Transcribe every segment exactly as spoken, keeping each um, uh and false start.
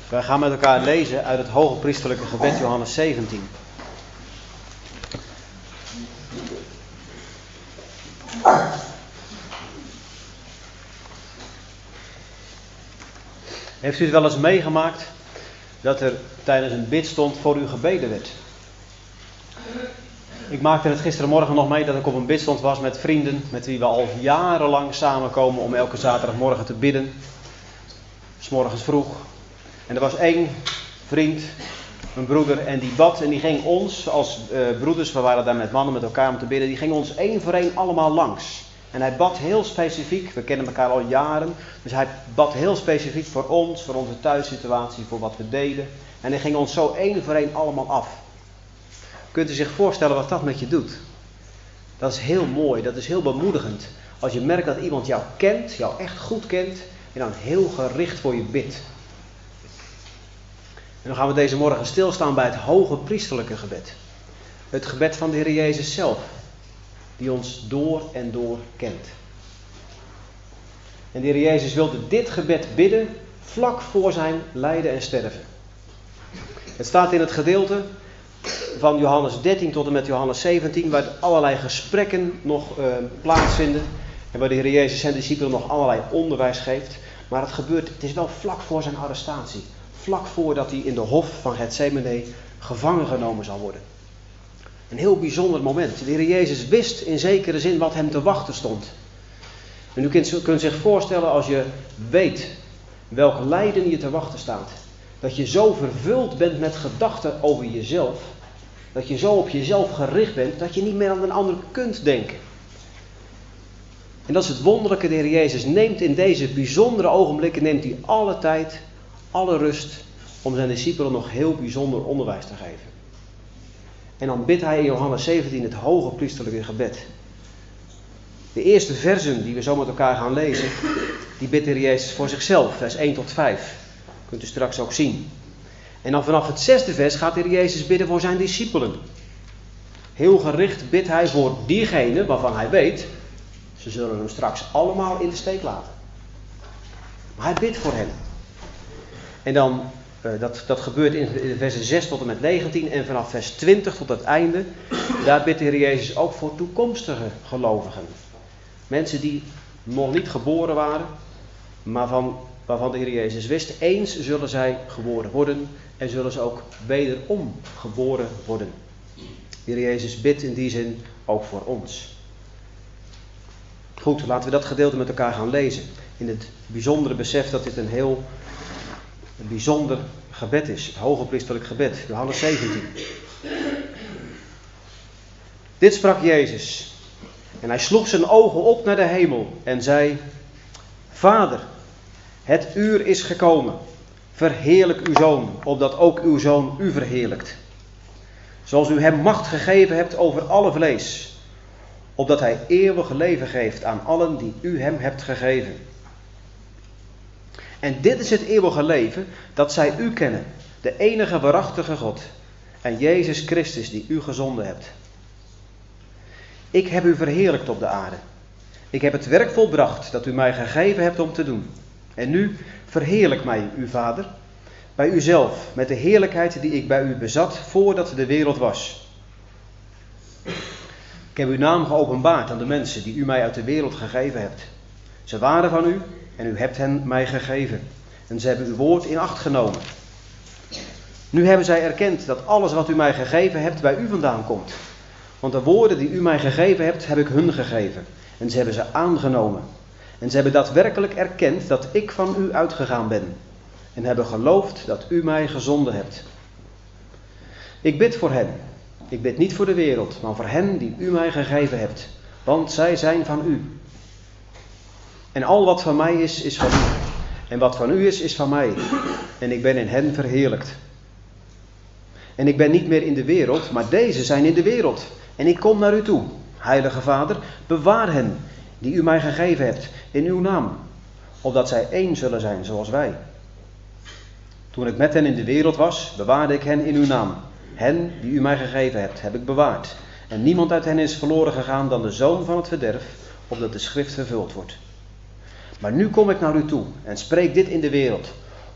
Wij gaan met elkaar lezen uit het hoge priesterlijke gebed Johannes zeventien. Heeft u het wel eens meegemaakt dat er tijdens een bidstond voor u gebeden werd? Ik maakte het gisterenmorgen nog mee dat ik op een bidstond was met vrienden met wie we al jarenlang samenkomen om elke zaterdagmorgen te bidden. 'S Morgens vroeg. En er was één vriend, een broeder, en die bad en die ging ons als uh, broeders, we waren daar met mannen met elkaar om te bidden, die ging ons één voor één allemaal langs. En hij bad heel specifiek, we kennen elkaar al jaren, dus hij bad heel specifiek voor ons, voor onze thuissituatie, voor wat we deden. En hij ging ons zo één voor één allemaal af. Kunt u zich voorstellen wat dat met je doet? Dat is heel mooi, dat is heel bemoedigend. Als je merkt dat iemand jou kent, jou echt goed kent, en dan heel gericht voor je bidt. En dan gaan we deze morgen stilstaan bij het hoge priesterlijke gebed. Het gebed van de Heer Jezus zelf, die ons door en door kent. En de Heer Jezus wilde dit gebed bidden vlak voor zijn lijden en sterven. Het staat in het gedeelte van Johannes dertien tot en met Johannes zeventien, waar allerlei gesprekken nog uh, plaatsvinden. En waar de Heer Jezus zijn discipelen nog allerlei onderwijs geeft. Maar het gebeurt, het is wel vlak voor zijn arrestatie. Vlak voordat hij in de hof van Getsemane gevangen genomen zal worden. Een heel bijzonder moment. De Heer Jezus wist in zekere zin wat hem te wachten stond. En u kunt, kunt zich voorstellen als je weet welk lijden je te wachten staat. Dat je zo vervuld bent met gedachten over jezelf. Dat je zo op jezelf gericht bent dat je niet meer aan een ander kunt denken. En dat is het wonderlijke. De Heer Jezus neemt in deze bijzondere ogenblikken neemt hij alle tijd, alle rust om zijn discipelen nog heel bijzonder onderwijs te geven. En dan bidt hij in Johannes zeventien het hoge priesterlijke gebed. De eerste versen die we zo met elkaar gaan lezen, die bidt de Heer Jezus voor zichzelf, vers één tot vijf. Kunt u straks ook zien. En dan vanaf het zesde vers gaat de Heer Jezus bidden voor zijn discipelen. Heel gericht bidt hij voor diegenen waarvan hij weet, ze zullen hem straks allemaal in de steek laten. Maar hij bidt voor hen. En dan, uh, dat, dat gebeurt in de versen zes tot en met negentien en vanaf vers twintig tot het einde. Daar bidt de Heer Jezus ook voor toekomstige gelovigen. Mensen die nog niet geboren waren, maar van, waarvan de Heer Jezus wist, eens zullen zij geboren worden en zullen ze ook wederom geboren worden. De Heer Jezus bidt in die zin ook voor ons. Goed, laten we dat gedeelte met elkaar gaan lezen. In het bijzondere besef dat dit een heel een bijzonder gebed is. Het hoge priesterlijk gebed. Johannes zeventien. Dit sprak Jezus. En hij sloeg zijn ogen op naar de hemel en zei: Vader, het uur is gekomen. Verheerlijk uw Zoon, opdat ook uw Zoon u verheerlijkt. Zoals u hem macht gegeven hebt over alle vlees. Opdat hij eeuwig leven geeft aan allen die u hem hebt gegeven. En dit is het eeuwige leven, dat zij u kennen, de enige waarachtige God, en Jezus Christus die u gezonden hebt. Ik heb u verheerlijkt op de aarde. Ik heb het werk volbracht dat u mij gegeven hebt om te doen. En nu verheerlijk mij, uw Vader, bij uzelf, met de heerlijkheid die ik bij u bezat voordat de wereld was. Ik heb uw naam geopenbaard aan de mensen die u mij uit de wereld gegeven hebt. Ze waren van u en u hebt hen mij gegeven. En ze hebben uw woord in acht genomen. Nu hebben zij erkend dat alles wat u mij gegeven hebt bij u vandaan komt. Want de woorden die u mij gegeven hebt, heb ik hun gegeven. En ze hebben ze aangenomen. En ze hebben daadwerkelijk erkend dat ik van u uitgegaan ben. En hebben geloofd dat u mij gezonden hebt. Ik bid voor hen. Ik bid niet voor de wereld, maar voor hen die u mij gegeven hebt. Want zij zijn van u. En al wat van mij is, is van u. En wat van u is, is van mij. En ik ben in hen verheerlijkt. En ik ben niet meer in de wereld, maar deze zijn in de wereld. En ik kom naar u toe. Heilige Vader, bewaar hen die u mij gegeven hebt in uw naam. Opdat zij één zullen zijn zoals wij. Toen ik met hen in de wereld was, bewaarde ik hen in uw naam. Hen die u mij gegeven hebt, heb ik bewaard. En niemand uit hen is verloren gegaan dan de zoon van het verderf, opdat de schrift vervuld wordt. Maar nu kom ik naar u toe en spreek dit in de wereld,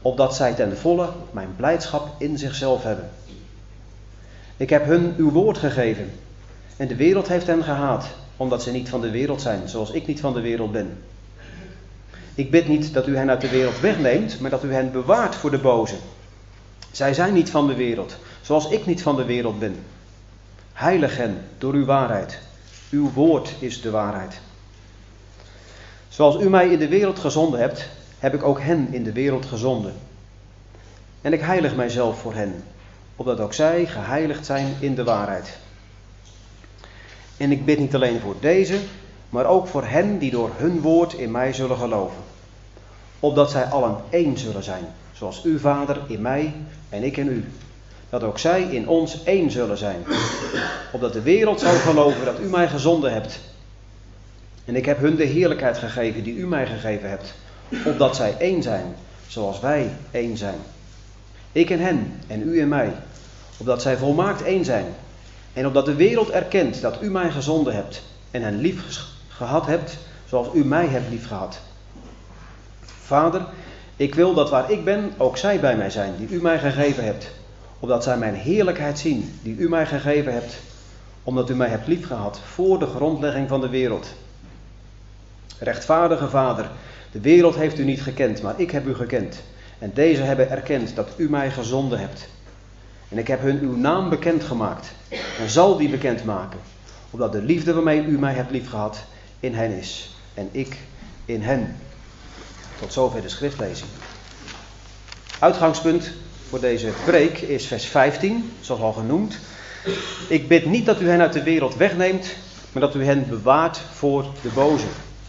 opdat zij ten volle mijn blijdschap in zichzelf hebben. Ik heb hun uw woord gegeven, en de wereld heeft hen gehaat, omdat ze niet van de wereld zijn, zoals ik niet van de wereld ben. Ik bid niet dat u hen uit de wereld wegneemt, maar dat u hen bewaart voor de boze. Zij zijn niet van de wereld, zoals ik niet van de wereld ben. Heilig hen door uw waarheid. Uw woord is de waarheid. Zoals u mij in de wereld gezonden hebt, heb ik ook hen in de wereld gezonden. En ik heilig mijzelf voor hen, opdat ook zij geheiligd zijn in de waarheid. En ik bid niet alleen voor deze, maar ook voor hen die door hun woord in mij zullen geloven. Opdat zij allen één zullen zijn, zoals uw Vader in mij en ik in u. Dat ook zij in ons één zullen zijn. Opdat de wereld zal geloven dat u mij gezonden hebt. En ik heb hun de heerlijkheid gegeven die u mij gegeven hebt. Opdat zij één zijn, zoals wij één zijn. Ik in hen en u in mij. Opdat zij volmaakt één zijn. En opdat de wereld erkent dat u mij gezonden hebt. En hen lief gehad hebt, zoals u mij hebt lief gehad. Vader, ik wil dat waar ik ben, ook zij bij mij zijn, die u mij gegeven hebt. Opdat zij mijn heerlijkheid zien, die u mij gegeven hebt. Omdat u mij hebt lief gehad, voor de grondlegging van de wereld. Rechtvaardige Vader, de wereld heeft u niet gekend, maar ik heb u gekend. En deze hebben erkend dat u mij gezonden hebt. En ik heb hun uw naam bekendgemaakt en zal die bekendmaken. Opdat de liefde waarmee u mij hebt liefgehad in hen is. En ik in hen. Tot zover de schriftlezing. Uitgangspunt voor deze preek is vers vijftien, zoals al genoemd. Ik bid niet dat u hen uit de wereld wegneemt, maar dat u hen bewaart voor de boze.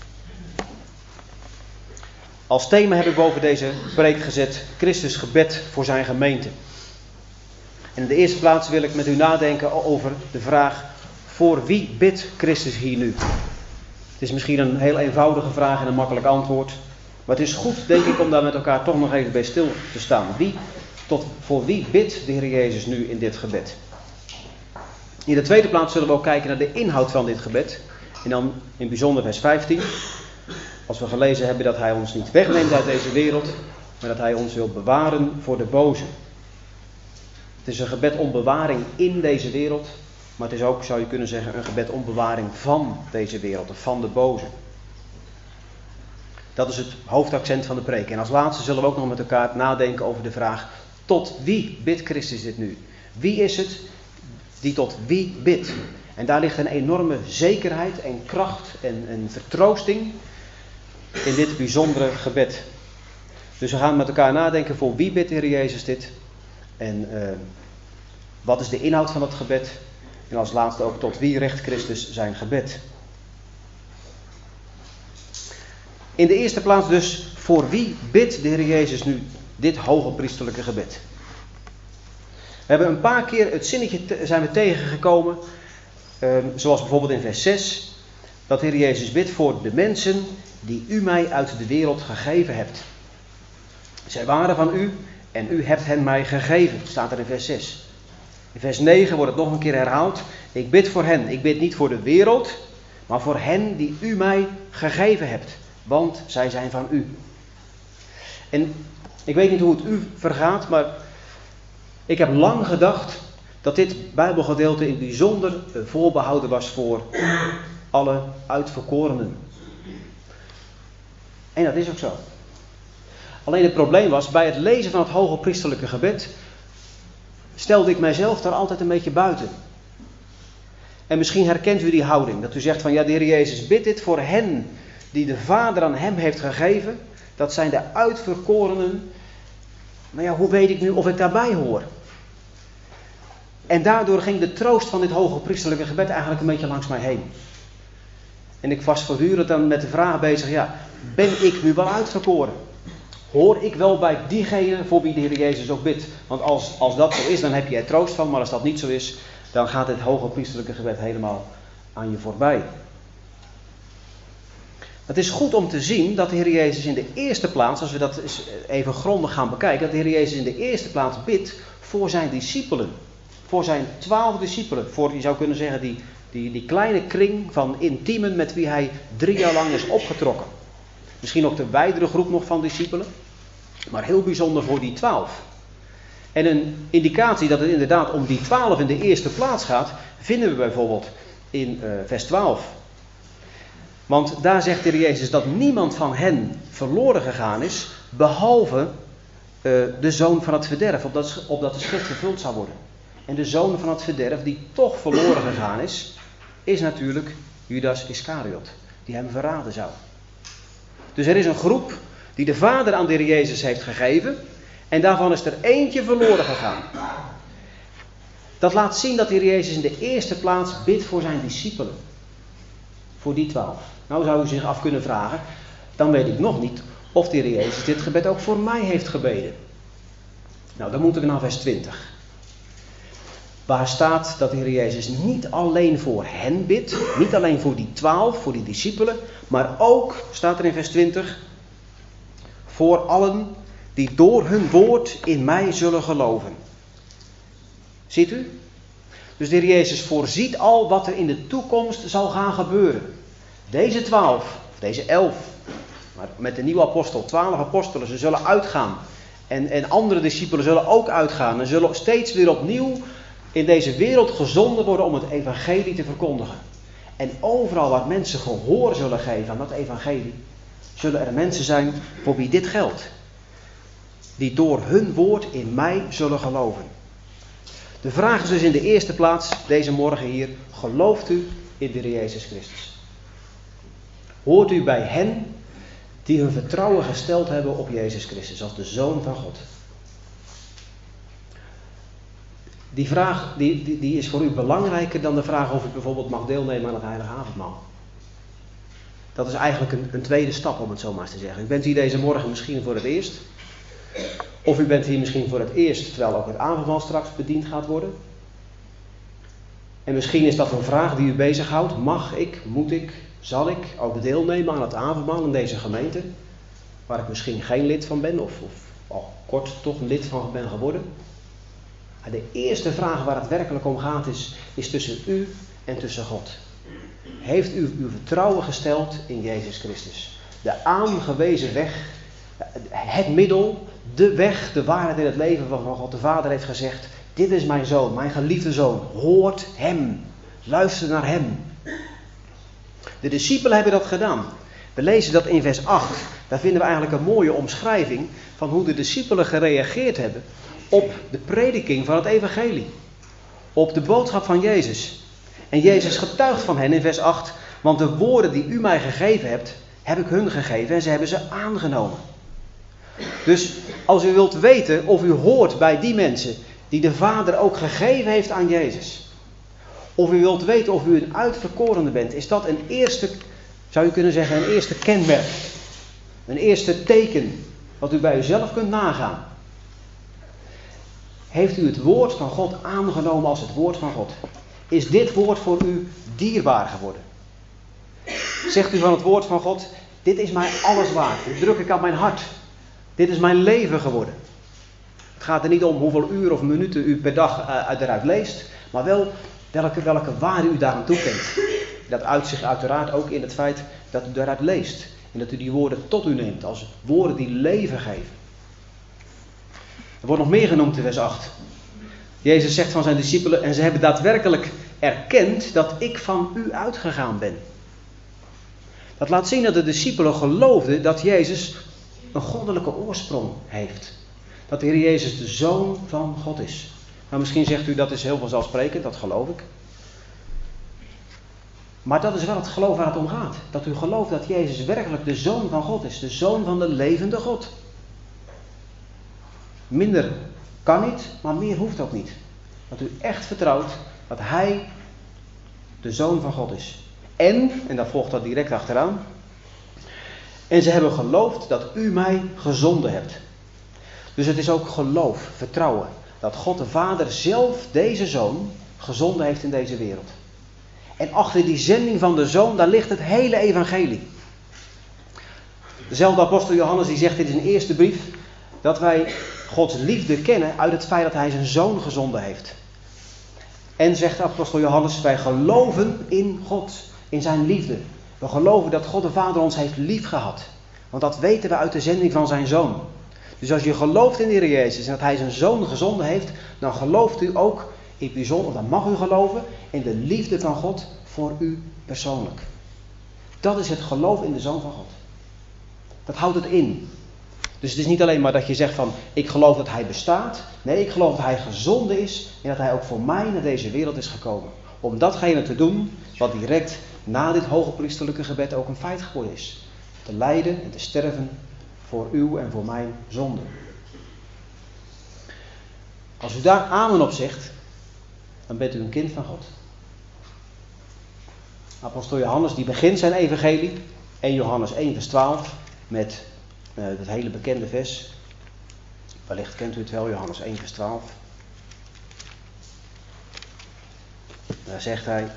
Als thema heb ik boven deze preek gezet Christus gebed voor zijn gemeente. En in de eerste plaats wil ik met u nadenken over de vraag: voor wie bidt Christus hier nu? Het is misschien een heel eenvoudige vraag en een makkelijk antwoord. Maar het is goed, denk ik, om daar met elkaar toch nog even bij stil te staan. Wie, tot, voor wie bidt de Heer Jezus nu in dit gebed? In de tweede plaats zullen we ook kijken naar de inhoud van dit gebed. En dan in bijzonder vers vijftien. Als we gelezen hebben dat hij ons niet wegneemt uit deze wereld, maar dat hij ons wil bewaren voor de boze. Het is een gebed om bewaring in deze wereld, maar het is ook, zou je kunnen zeggen, een gebed om bewaring van deze wereld, of van de boze. Dat is het hoofdaccent van de preek. En als laatste zullen we ook nog met elkaar nadenken over de vraag: tot wie bidt Christus dit nu? Wie is het die tot wie bidt? En daar ligt een enorme zekerheid en kracht en, en vertroosting in dit bijzondere gebed. Dus we gaan met elkaar nadenken: voor wie bidt de Heer Jezus dit? En uh, wat is de inhoud van het gebed? En als laatste ook, tot wie richt Christus zijn gebed? In de eerste plaats dus, voor wie bidt de Heer Jezus nu dit hoge priesterlijke gebed? We hebben een paar keer het zinnetje te, zijn we tegengekomen, uh, zoals bijvoorbeeld in vers zes, dat de Heer Jezus bidt voor de mensen die u mij uit de wereld gegeven hebt. Zij waren van u en u hebt hen mij gegeven, staat er in vers zes. In vers negen wordt het nog een keer herhaald. Ik bid voor hen, ik bid niet voor de wereld, maar voor hen die u mij gegeven hebt. Want zij zijn van u. En ik weet niet hoe het u vergaat, maar ik heb lang gedacht dat dit Bijbelgedeelte in bijzonder voorbehouden was voor alle uitverkorenen. En dat is ook zo. Alleen het probleem was, bij het lezen van het hoge priesterlijke gebed stelde ik mijzelf daar altijd een beetje buiten. En misschien herkent u die houding, dat u zegt van ja, de Heer Jezus bidt dit voor hen die de Vader aan hem heeft gegeven. Dat zijn de uitverkorenen. Maar ja, hoe weet ik nu of ik daarbij hoor? En daardoor ging de troost van dit hoge priesterlijke gebed eigenlijk een beetje langs mij heen. En ik was voortdurend dan met de vraag bezig, ja, ben ik nu wel uitverkoren? Hoor ik wel bij diegene voor wie de Heer Jezus ook bidt? Want als, als dat zo is, dan heb je er troost van. Maar als dat niet zo is, dan gaat het hoge priesterlijke gebed helemaal aan je voorbij. Het is goed om te zien dat de Heer Jezus in de eerste plaats, als we dat eens even grondig gaan bekijken, dat de Heer Jezus in de eerste plaats bidt voor zijn discipelen. Voor zijn twaalf discipelen. Voor, je zou kunnen zeggen, die, die, die kleine kring van intiemen met wie hij drie jaar lang is opgetrokken. Misschien ook de wijdere groep nog van discipelen. Maar heel bijzonder voor die twaalf. En een indicatie dat het inderdaad om die twaalf in de eerste plaats gaat, vinden we bijvoorbeeld in uh, vers twaalf. Want daar zegt de Heer Jezus dat niemand van hen verloren gegaan is, behalve uh, de zoon van het verderf, opdat, opdat de schrift vervuld zou worden. En de zoon van het verderf die toch verloren gegaan is, is natuurlijk Judas Iscariot, die hem verraden zou. Dus er is een groep die de Vader aan de Heer Jezus heeft gegeven, en daarvan is er eentje verloren gegaan. Dat laat zien dat de Heer Jezus in de eerste plaats bidt voor zijn discipelen. Voor die twaalf. Nou zou u zich af kunnen vragen, dan weet ik nog niet of de Heer Jezus dit gebed ook voor mij heeft gebeden. Nou, dan moeten we naar vers twintig. Waar staat dat de Heer Jezus niet alleen voor hen bidt, niet alleen voor die twaalf, voor die discipelen, maar ook, staat er in vers twintig, voor allen die door hun woord in mij zullen geloven. Ziet u? Dus de Heer Jezus voorziet al wat er in de toekomst zal gaan gebeuren. Deze twaalf, of deze elf, maar met de nieuwe apostel, twaalf apostelen, ze zullen uitgaan. En, en andere discipelen zullen ook uitgaan. En zullen steeds weer opnieuw in deze wereld gezonden worden om het evangelie te verkondigen. En overal waar mensen gehoor zullen geven aan dat evangelie, zullen er mensen zijn voor wie dit geldt. Die door hun woord in mij zullen geloven. De vraag is dus in de eerste plaats deze morgen hier: gelooft u in de Heer Jezus Christus? Hoort u bij hen die hun vertrouwen gesteld hebben op Jezus Christus als de Zoon van God? Die vraag die, die, die is voor u belangrijker dan de vraag of u bijvoorbeeld mag deelnemen aan het Heilige Avondmaal. Dat is eigenlijk een, een tweede stap, om het zo maar eens te zeggen. U bent hier deze morgen misschien voor het eerst. Of u bent hier misschien voor het eerst, terwijl ook het avondmaal straks bediend gaat worden. En misschien is dat een vraag die u bezighoudt. Mag ik, moet ik, zal ik ook deelnemen aan het avondmaal in deze gemeente? Waar ik misschien geen lid van ben, of, of al kort toch een lid van ben geworden. De eerste vraag waar het werkelijk om gaat is, is tussen u en tussen God. Heeft u uw vertrouwen gesteld in Jezus Christus? De aangewezen weg, het middel, de weg, de waarheid in het leven waarvan God de Vader heeft gezegd: dit is mijn zoon, mijn geliefde zoon, hoort hem, luister naar hem. De discipelen hebben dat gedaan. We lezen dat in vers acht. Daar vinden we eigenlijk een mooie omschrijving van hoe de discipelen gereageerd hebben op de prediking van het evangelie. Op de boodschap van Jezus. En Jezus getuigt van hen in vers acht. Want de woorden die u mij gegeven hebt, heb ik hun gegeven en ze hebben ze aangenomen. Dus als u wilt weten of u hoort bij die mensen die de Vader ook gegeven heeft aan Jezus. Of u wilt weten of u een uitverkorene bent, is dat een eerste, zou u kunnen zeggen, een eerste kenmerk. Een eerste teken wat u bij uzelf kunt nagaan. Heeft u het woord van God aangenomen als het woord van God? Is dit woord voor u dierbaar geworden? Zegt u van het woord van God: dit is mij alles waard. Dit druk ik aan mijn hart. Dit is mijn leven geworden. Het gaat er niet om hoeveel uur of minuten u per dag uh, eruit leest. Maar wel welke, welke waarde u daaraan toekent. Dat uit zich uiteraard ook in het feit dat u daaruit leest. En dat u die woorden tot u neemt als woorden die leven geven. Er wordt nog meer genoemd in vers acht. Jezus zegt van zijn discipelen: en ze hebben daadwerkelijk erkend dat ik van u uitgegaan ben. Dat laat zien dat de discipelen geloofden dat Jezus een goddelijke oorsprong heeft. Dat de Heer Jezus de Zoon van God is. Nou, misschien zegt u dat is heel vanzelfsprekend, dat geloof ik. Maar dat is wel het geloof waar het om gaat. Dat u gelooft dat Jezus werkelijk de Zoon van God is. De Zoon van de levende God. Minder kan niet, maar meer hoeft ook niet. Dat u echt vertrouwt dat Hij de Zoon van God is. En, en dan volgt dat direct achteraan. En ze hebben geloofd dat u mij gezonden hebt. Dus het is ook geloof, vertrouwen. Dat God de Vader zelf deze Zoon gezonden heeft in deze wereld. En achter die zending van de Zoon, daar ligt het hele evangelie. Dezelfde apostel Johannes die zegt in zijn eerste brief dat wij Gods liefde kennen uit het feit dat Hij zijn Zoon gezonden heeft. En zegt apostel Johannes: wij geloven in God, in zijn liefde. We geloven dat God de Vader ons heeft lief gehad. Want dat weten we uit de zending van zijn Zoon. Dus als je gelooft in de Heer Jezus en dat Hij zijn Zoon gezonden heeft, dan gelooft u ook in bijzonder, of dan mag u geloven in de liefde van God voor u persoonlijk. Dat is het geloof in de Zoon van God. Dat houdt het in. Dus het is niet alleen maar dat je zegt van, ik geloof dat Hij bestaat. Nee, ik geloof dat Hij gezonden is en dat Hij ook voor mij naar deze wereld is gekomen. Om datgene te doen wat direct na dit hogepriesterlijke gebed ook een feit geworden is. Te lijden en te sterven voor uw en voor mijn zonde. Als u daar amen op zegt, dan bent u een kind van God. Apostel Johannes die begint zijn evangelie, eerste Johannes één vers twaalf, met uh, het hele bekende vers. Wellicht kent u het wel, Johannes één vers twaalf. Daar zegt hij: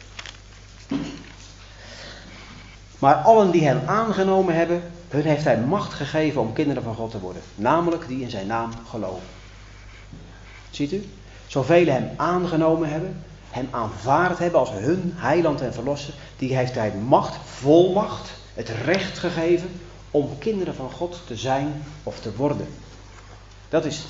maar allen die hem aangenomen hebben, hun heeft hij macht gegeven om kinderen van God te worden. Namelijk die in zijn naam geloven. Ziet u? Zoveel hem aangenomen hebben, hem aanvaard hebben als hun heiland en verlosser, die heeft hij macht, volmacht, het recht gegeven om kinderen van God te zijn of te worden. Dat is het.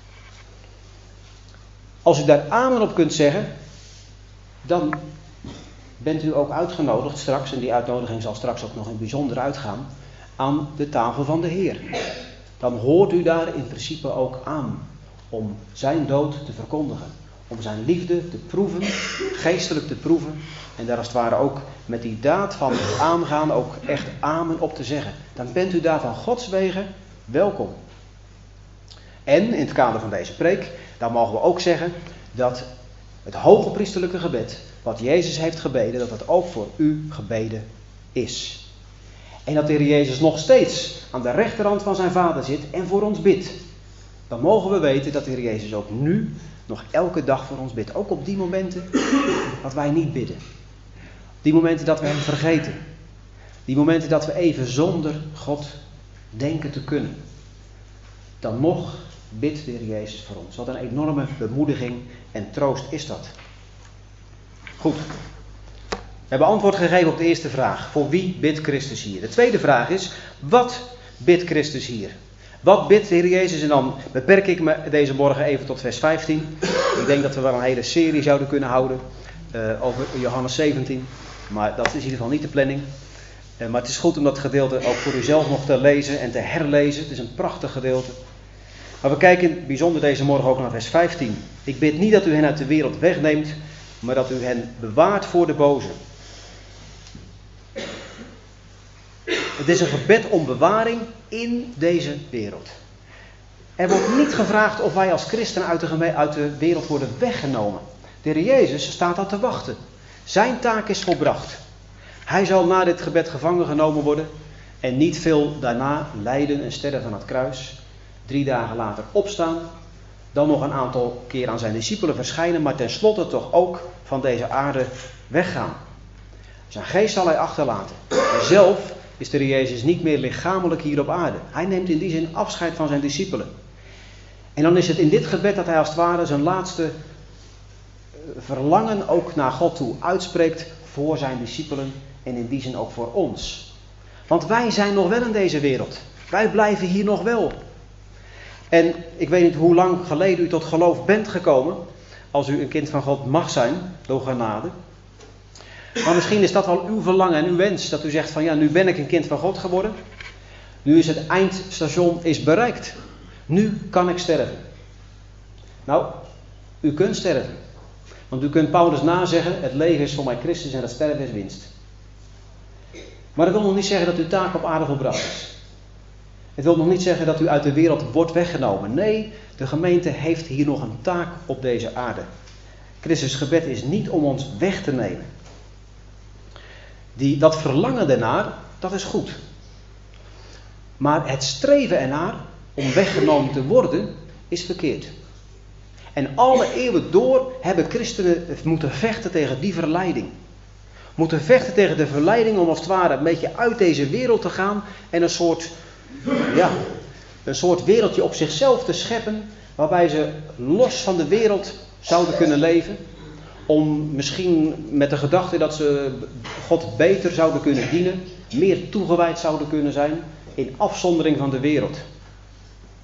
Als u daar amen op kunt zeggen, dan bent u ook uitgenodigd straks, en die uitnodiging zal straks ook nog in bijzonder uitgaan, aan de tafel van de Heer. Dan hoort u daar in principe ook aan om zijn dood te verkondigen. Om zijn liefde te proeven, geestelijk te proeven. En daar als het ware ook met die daad van het aangaan ook echt amen op te zeggen. Dan bent u daar van Gods wegen welkom. En in het kader van deze preek, dan mogen we ook zeggen dat het hogepriesterlijke gebed, wat Jezus heeft gebeden, dat het ook voor u gebeden is. En dat de Heer Jezus nog steeds aan de rechterhand van zijn Vader zit en voor ons bidt. Dan mogen we weten dat de Heer Jezus ook nu nog elke dag voor ons bidt. Ook op die momenten dat wij niet bidden. Die momenten dat we hem vergeten. Die momenten dat we even zonder God denken te kunnen. Dan nog bidt de Heer Jezus voor ons. Wat een enorme bemoediging en troost is dat. Goed. We hebben antwoord gegeven op de eerste vraag. Voor wie bidt Christus hier? De tweede vraag is, wat bidt Christus hier? Wat bidt de Heer Jezus? En dan beperk ik me deze morgen even tot vers vijftien. Ik denk dat we wel een hele serie zouden kunnen houden uh, over Johannes zeventien. Maar dat is in ieder geval niet de planning. Uh, maar het is goed om dat gedeelte ook voor uzelf nog te lezen en te herlezen. Het is een prachtig gedeelte. Maar we kijken bijzonder deze morgen ook naar vers vijftien. Ik bid niet dat u hen uit de wereld wegneemt, maar dat u hen bewaart voor de boze. Het is een gebed om bewaring in deze wereld. Er wordt niet gevraagd of wij als christenen uit de, geme- uit de wereld worden weggenomen. De Heer Jezus staat al te wachten. Zijn taak is volbracht. Hij zal na dit gebed gevangen genomen worden en niet veel daarna lijden en sterven aan het kruis. Drie dagen later opstaan. Dan nog een aantal keer aan zijn discipelen verschijnen, maar tenslotte toch ook van deze aarde weggaan. Zijn geest zal hij achterlaten. En zelf is de Heer Jezus niet meer lichamelijk hier op aarde. Hij neemt in die zin afscheid van zijn discipelen. En dan is het in dit gebed dat hij als het ware zijn laatste verlangen ook naar God toe uitspreekt voor zijn discipelen en in die zin ook voor ons. Want wij zijn nog wel in deze wereld. Wij blijven hier nog wel. En ik weet niet hoe lang geleden u tot geloof bent gekomen, als u een kind van God mag zijn, door genade. Maar misschien is dat wel uw verlangen en uw wens, dat u zegt van ja, nu ben ik een kind van God geworden. Nu is het eindstation is bereikt. Nu kan ik sterven. Nou, u kunt sterven. Want u kunt Paulus nazeggen, het leven is voor mij Christus en het sterven is winst. Maar dat wil nog niet zeggen dat uw taak op aarde volbracht is. Het wil nog niet zeggen dat u uit de wereld wordt weggenomen. Nee, de gemeente heeft hier nog een taak op deze aarde. Christus' gebed is niet om ons weg te nemen. Die, dat verlangen daarnaar, dat is goed. Maar het streven ernaar om weggenomen te worden, is verkeerd. En alle eeuwen door hebben christenen moeten vechten tegen die verleiding. Moeten vechten tegen de verleiding om als het ware een beetje uit deze wereld te gaan en een soort, ja, een soort wereldje op zichzelf te scheppen, waarbij ze los van de wereld zouden kunnen leven. Om misschien met de gedachte dat ze God beter zouden kunnen dienen, meer toegewijd zouden kunnen zijn, in afzondering van de wereld.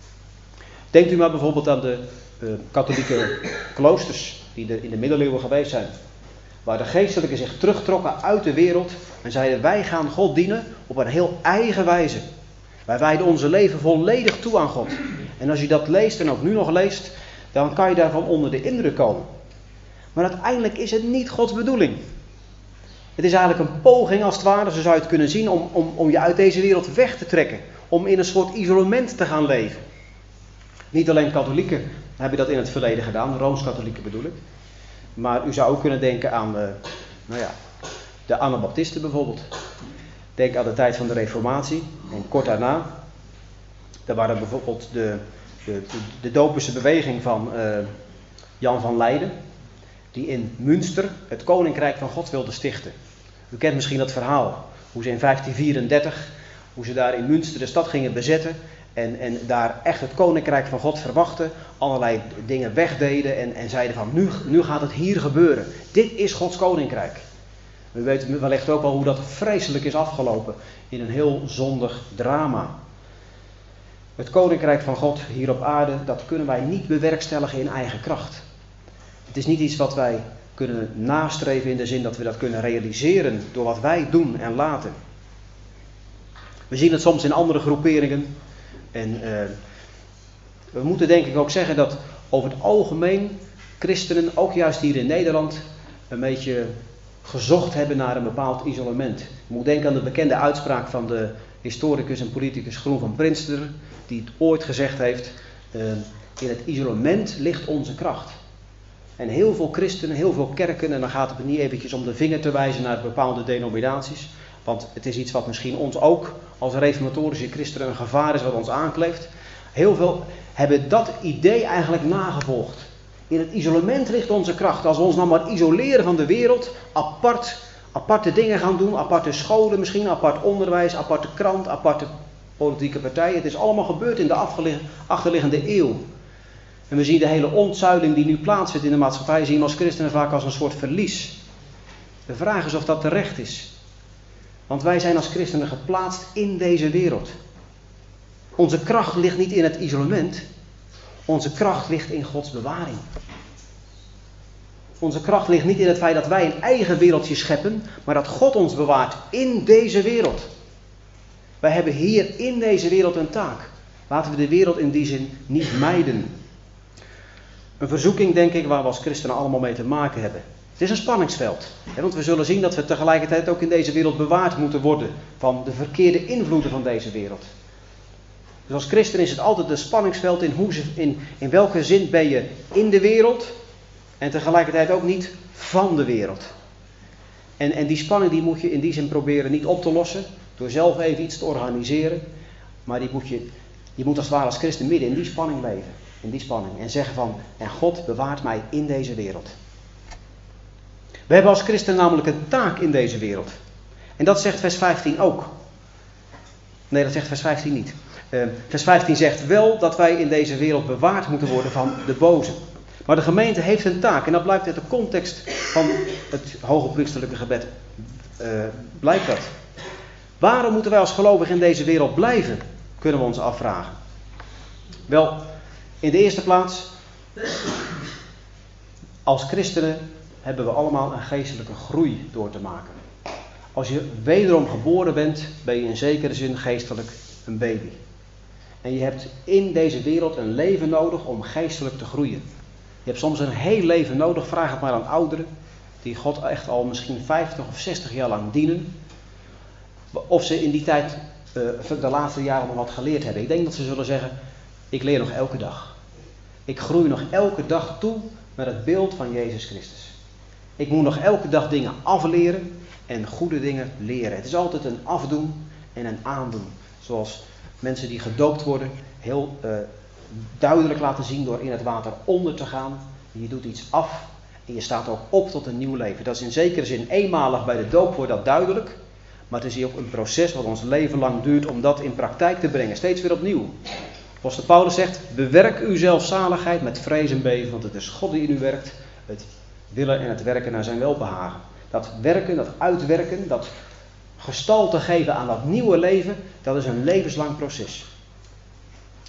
Denkt u maar bijvoorbeeld aan de uh, katholieke kloosters die de, in de middeleeuwen geweest zijn. Waar de geestelijken zich terugtrokken uit de wereld en zeiden: wij gaan God dienen op een heel eigen wijze. Wij wijden onze leven volledig toe aan God. En als je dat leest en ook nu nog leest, dan kan je daarvan onder de indruk komen. Maar uiteindelijk is het niet Gods bedoeling. Het is eigenlijk een poging als het ware, zo zou je het kunnen zien, om, om, om je uit deze wereld weg te trekken. Om in een soort isolement te gaan leven. Niet alleen katholieken hebben dat in het verleden gedaan, Rooms-katholieken bedoel ik. Maar u zou ook kunnen denken aan uh, nou ja, de Anabaptisten bijvoorbeeld. Denk aan de tijd van de Reformatie en kort daarna. Daar waren bijvoorbeeld de, de, de dopische beweging van uh, Jan van Leiden. Die in Münster het Koninkrijk van God wilde stichten. U kent misschien dat verhaal. Hoe ze in vijftien vierendertig, hoe ze daar in Münster de stad gingen bezetten. En, en daar echt het Koninkrijk van God verwachten. Allerlei dingen wegdeden en, en zeiden van nu, nu gaat het hier gebeuren. Dit is Gods Koninkrijk. U weet wellicht ook wel hoe dat vreselijk is afgelopen. In een heel zondig drama. Het Koninkrijk van God hier op aarde, dat kunnen wij niet bewerkstelligen in eigen kracht. Het is niet iets wat wij kunnen nastreven in de zin dat we dat kunnen realiseren door wat wij doen en laten. We zien het soms in andere groeperingen. En uh, we moeten denk ik ook zeggen dat over het algemeen christenen, ook juist hier in Nederland, een beetje gezocht hebben naar een bepaald isolement. Je moet denken aan de bekende uitspraak van de historicus en politicus Groen van Prinster, die het ooit gezegd heeft: uh, in het isolement ligt onze kracht. En heel veel christenen, heel veel kerken, en dan gaat het niet eventjes om de vinger te wijzen naar bepaalde denominaties, want het is iets wat misschien ons ook als reformatorische christenen een gevaar is wat ons aankleeft. Heel veel hebben dat idee eigenlijk nagevolgd. In het isolement ligt onze kracht. Als we ons nou maar isoleren van de wereld, apart, aparte dingen gaan doen, aparte scholen misschien, apart onderwijs, aparte krant, aparte politieke partijen. Het is allemaal gebeurd in de achterliggende eeuw. En we zien de hele ontzuiling die nu plaatsvindt in de maatschappij, zien we als christenen vaak als een soort verlies. De vraag is of dat terecht is. Want wij zijn als christenen geplaatst in deze wereld. Onze kracht ligt niet in het isolement. Onze kracht ligt in Gods bewaring. Onze kracht ligt niet in het feit dat wij een eigen wereldje scheppen, maar dat God ons bewaart in deze wereld. Wij hebben hier in deze wereld een taak. Laten we de wereld in die zin niet mijden. Een verzoeking, denk ik, waar we als christenen allemaal mee te maken hebben. Het is een spanningsveld. Hè, want we zullen zien dat we tegelijkertijd ook in deze wereld bewaard moeten worden van de verkeerde invloeden van deze wereld. Dus als christen is het altijd een spanningsveld in, hoe ze, in, in welke zin ben je in de wereld en tegelijkertijd ook niet van de wereld. En, en die spanning die moet je in die zin proberen niet op te lossen door zelf even iets te organiseren. Maar die moet je, je moet als het ware als christen midden in die spanning leven. In die spanning. En zeggen van, en God bewaart mij in deze wereld. We hebben als christen namelijk een taak in deze wereld. En dat zegt vers vijftien ook. Nee, dat zegt vers vijftien niet. Uh, vers vijftien zegt wel dat wij in deze wereld bewaard moeten worden van de boze. Maar de gemeente heeft een taak. En dat blijkt uit de context van het hoge priesterlijke gebed. Uh, blijkt dat. Waarom moeten wij als gelovigen in deze wereld blijven? Kunnen we ons afvragen. Wel, in de eerste plaats, als christenen hebben we allemaal een geestelijke groei door te maken. Als je wederom geboren bent, ben je in zekere zin geestelijk een baby. En je hebt in deze wereld een leven nodig om geestelijk te groeien. Je hebt soms een heel leven nodig, vraag het maar aan ouderen, die God echt al misschien vijftig of zestig jaar lang dienen. Of ze in die tijd, uh, de laatste jaren nog wat geleerd hebben. Ik denk dat ze zullen zeggen, ik leer nog elke dag. Ik groei nog elke dag toe naar het beeld van Jezus Christus. Ik moet nog elke dag dingen afleren en goede dingen leren. Het is altijd een afdoen en een aandoen. Zoals mensen die gedoopt worden heel uh, duidelijk laten zien door in het water onder te gaan. Je doet iets af en je staat ook op tot een nieuw leven. Dat is in zekere zin eenmalig bij de doop wordt dat duidelijk. Maar het is hier ook een proces wat ons leven lang duurt om dat in praktijk te brengen. Steeds weer opnieuw. Apostel Paulus zegt, bewerk uw zelfzaligheid met vrees en beven, want het is God die in u werkt. Het willen en het werken naar zijn welbehagen. Dat werken, dat uitwerken, dat gestalte geven aan dat nieuwe leven, dat is een levenslang proces.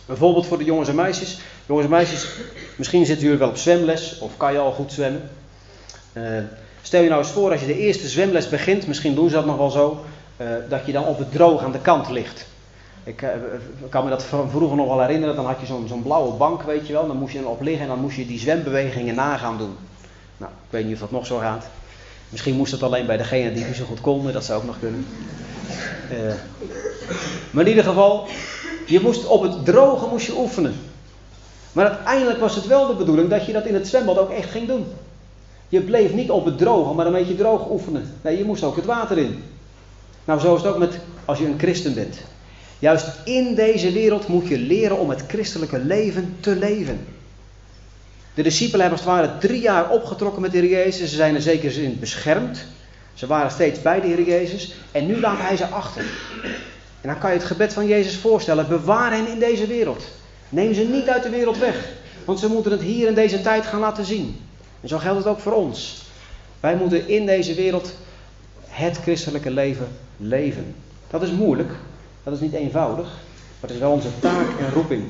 Een voorbeeld voor de jongens en meisjes. Jongens en meisjes, misschien zitten jullie wel op zwemles of kan je al goed zwemmen. Uh, stel je nou eens voor als je de eerste zwemles begint, misschien doen ze dat nog wel zo, uh, dat je dan op het droog aan de kant ligt. Ik uh, kan me dat van vroeger nog wel herinneren, dan had je zo'n, zo'n blauwe bank, weet je wel, dan moest je erop liggen en dan moest je die zwembewegingen nagaan doen. Nou, ik weet niet of dat nog zo gaat. Misschien moest het alleen bij degenen die niet zo goed konden, dat zou ook nog kunnen. Uh, maar in ieder geval, je moest op het droge moest je oefenen. Maar uiteindelijk was het wel de bedoeling dat je dat in het zwembad ook echt ging doen. Je bleef niet op het droge, maar een beetje droog oefenen. Nee, je moest ook het water in. Nou, zo is het ook met als je een christen bent. Juist in deze wereld moet je leren om het christelijke leven te leven. De discipelen hebben als het ware drie jaar opgetrokken met de Heer Jezus. Ze zijn er zeker zin beschermd. Ze waren steeds bij de Heer Jezus. En nu laat hij ze achter. En dan kan je het gebed van Jezus voorstellen. Bewaar hen in deze wereld. Neem ze niet uit de wereld weg. Want ze moeten het hier in deze tijd gaan laten zien. En zo geldt het ook voor ons. Wij moeten in deze wereld het christelijke leven leven. Dat is moeilijk. Dat is niet eenvoudig. Maar het is wel onze taak en roeping.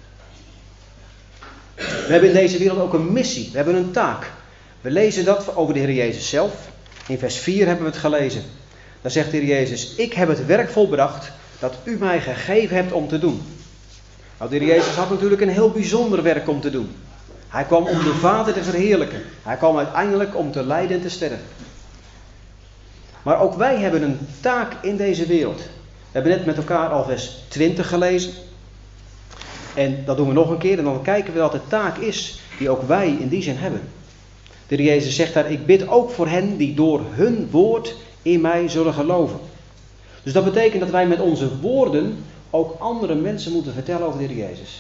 We hebben in deze wereld ook een missie. We hebben een taak. We lezen dat over de Heer Jezus zelf. In vers vier hebben we het gelezen. Dan zegt de Heer Jezus: ik heb het werk volbracht dat u mij gegeven hebt om te doen. Nou, de Heer Jezus had natuurlijk een heel bijzonder werk om te doen. Hij kwam om de Vader te verheerlijken. Hij kwam uiteindelijk om te lijden en te sterven. Maar ook wij hebben een taak in deze wereld. We hebben net met elkaar al vers twintig gelezen. En dat doen we nog een keer. En dan kijken we wat de taak is die ook wij in die zin hebben. De Heer Jezus zegt daar: ik bid ook voor hen die door hun woord in mij zullen geloven. Dus dat betekent dat wij met onze woorden ook andere mensen moeten vertellen over de Heer Jezus.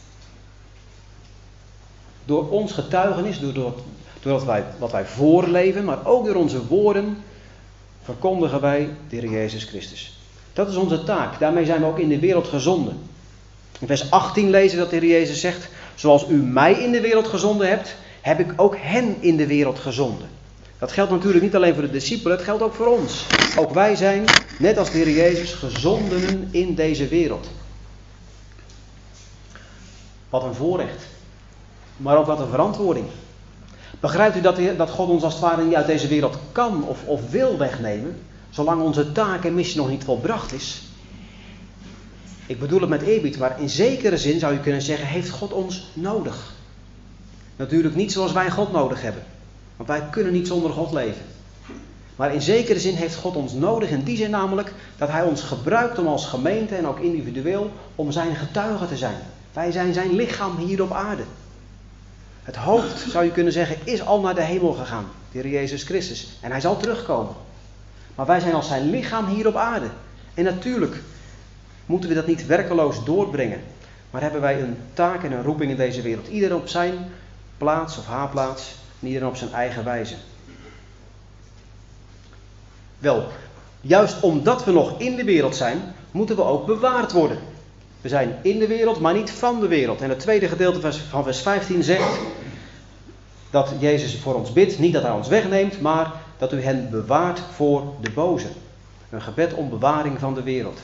Door ons getuigenis, door, door, door wat, wij, wat wij voorleven, maar ook door onze woorden verkondigen wij de Heer Jezus Christus. Dat is onze taak. Daarmee zijn we ook in de wereld gezonden. In vers achttien lezen we dat de Heer Jezus zegt: zoals u mij in de wereld gezonden hebt, heb ik ook hen in de wereld gezonden. Dat geldt natuurlijk niet alleen voor de discipelen, het geldt ook voor ons. Ook wij zijn, net als de Heer Jezus, gezondenen in deze wereld. Wat een voorrecht. Maar ook wat een verantwoording. Begrijpt u dat, dat God ons als het ware niet uit deze wereld kan of, of wil wegnemen, zolang onze taak en missie nog niet volbracht is? Ik bedoel het met eerbied, maar in zekere zin zou je kunnen zeggen, heeft God ons nodig? Natuurlijk niet zoals wij God nodig hebben. Want wij kunnen niet zonder God leven. Maar in zekere zin heeft God ons nodig. In die zin namelijk dat hij ons gebruikt om als gemeente en ook individueel om zijn getuige te zijn. Wij zijn zijn lichaam hier op aarde. Het hoofd, zou je kunnen zeggen, is al naar de hemel gegaan. De Heer Jezus Christus. En hij zal terugkomen. Maar wij zijn als zijn lichaam hier op aarde. En natuurlijk moeten we dat niet werkeloos doorbrengen. Maar hebben wij een taak en een roeping in deze wereld. Ieder op zijn plaats of haar plaats. En iedereen op zijn eigen wijze. Wel, juist omdat we nog in de wereld zijn, moeten we ook bewaard worden. We zijn in de wereld, maar niet van de wereld. En het tweede gedeelte van vers vijftien zegt dat Jezus voor ons bidt. Niet dat hij ons wegneemt, maar dat u hen bewaart voor de boze. Een gebed om bewaring van de wereld.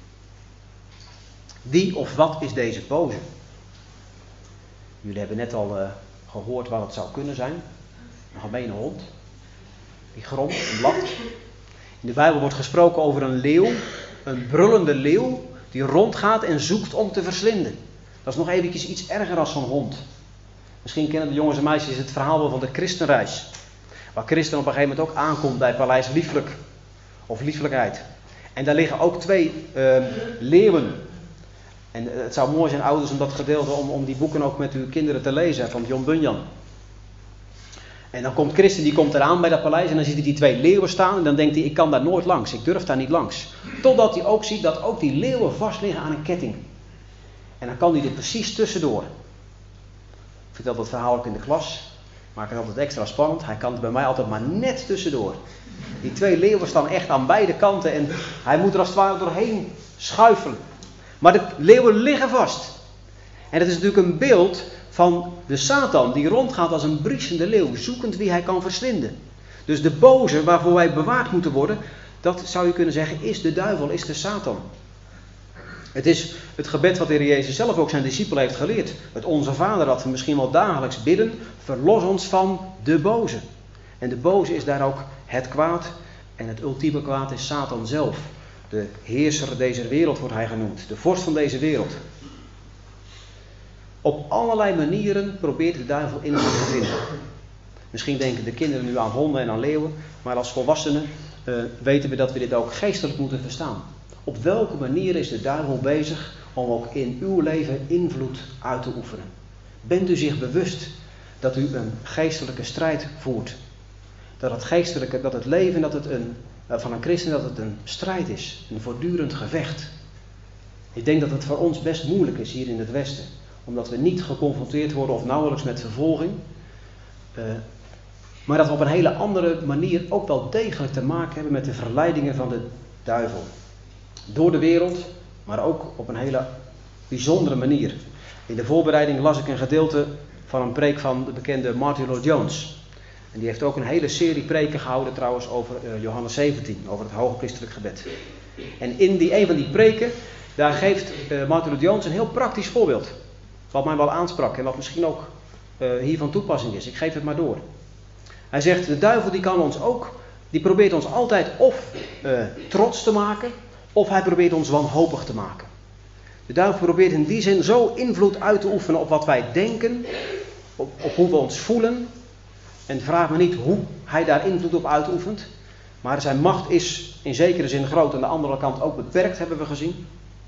Wie of wat is deze boze? Jullie hebben net al uh, gehoord wat het zou kunnen zijn. Een gemene hond. Die gromt en blaft. In de Bijbel wordt gesproken over een leeuw. Een brullende leeuw die rondgaat en zoekt om te verslinden. Dat is nog eventjes iets erger dan zo'n hond. Misschien kennen de jongens en meisjes het verhaal wel van de christenreis. Waar Christen op een gegeven moment ook aankomt bij Paleis Lieflijk. Of Lieflijkheid. En daar liggen ook twee uh, leeuwen. En uh, het zou mooi zijn, ouders, om dat gedeelte, om, om die boeken ook met uw kinderen te lezen. Van John Bunyan. En dan komt Christen, die komt eraan bij dat paleis en dan ziet hij die twee leeuwen staan. En dan denkt hij, ik kan daar nooit langs, ik durf daar niet langs. Totdat hij ook ziet dat ook die leeuwen vast liggen aan een ketting. En dan kan hij er precies tussendoor. Ik vertel dat verhaal ook in de klas. Maak het altijd extra spannend. Hij kan er bij mij altijd maar net tussendoor. Die twee leeuwen staan echt aan beide kanten en hij moet er als het ware doorheen schuifelen. Maar de leeuwen liggen vast. En dat is natuurlijk een beeld van de Satan die rondgaat als een briesende leeuw, zoekend wie hij kan verslinden. Dus de boze waarvoor wij bewaard moeten worden, dat zou je kunnen zeggen is de duivel, is de Satan. Het is het gebed wat de Heer Jezus zelf ook zijn discipelen heeft geleerd. Het Onze Vader dat we misschien wel dagelijks bidden. Verlos ons van de boze. En de boze is daar ook het kwaad. En het ultieme kwaad is Satan zelf. De heerser deze wereld wordt hij genoemd. De vorst van deze wereld. Op allerlei manieren probeert de duivel invloed te vinden. Misschien denken de kinderen nu aan honden en aan leeuwen. Maar als volwassenen uh, weten we dat we dit ook geestelijk moeten verstaan. Op welke manier is de duivel bezig om ook in uw leven invloed uit te oefenen? Bent u zich bewust dat u een geestelijke strijd voert? Dat het geestelijke, dat het leven dat het een, van een christen dat het een strijd is. Een voortdurend gevecht. Ik denk dat het voor ons best moeilijk is hier in het Westen. Omdat we niet geconfronteerd worden of nauwelijks met vervolging. Uh, maar dat we op een hele andere manier ook wel degelijk te maken hebben met de verleidingen van de duivel. Door de wereld, maar ook op een hele bijzondere manier. In de voorbereiding las ik een gedeelte van een preek van de bekende Martyn Lloyd-Jones. En die heeft ook een hele serie preken gehouden trouwens over uh, Johannes zeventien, over het hoge priesterlijk gebed. En in die, een van die preken, daar geeft uh, Martyn Lloyd-Jones een heel praktisch voorbeeld. Wat mij wel aansprak en wat misschien ook uh, hier van toepassing is. Ik geef het maar door. Hij zegt, de duivel die kan ons ook, die probeert ons altijd of uh, trots te maken, of hij probeert ons wanhopig te maken. De duivel probeert in die zin zo invloed uit te oefenen op wat wij denken, op, op hoe we ons voelen. En vraag me niet hoe hij daar invloed op uitoefent. Maar zijn macht is in zekere zin groot, aan de andere kant ook beperkt, hebben we gezien.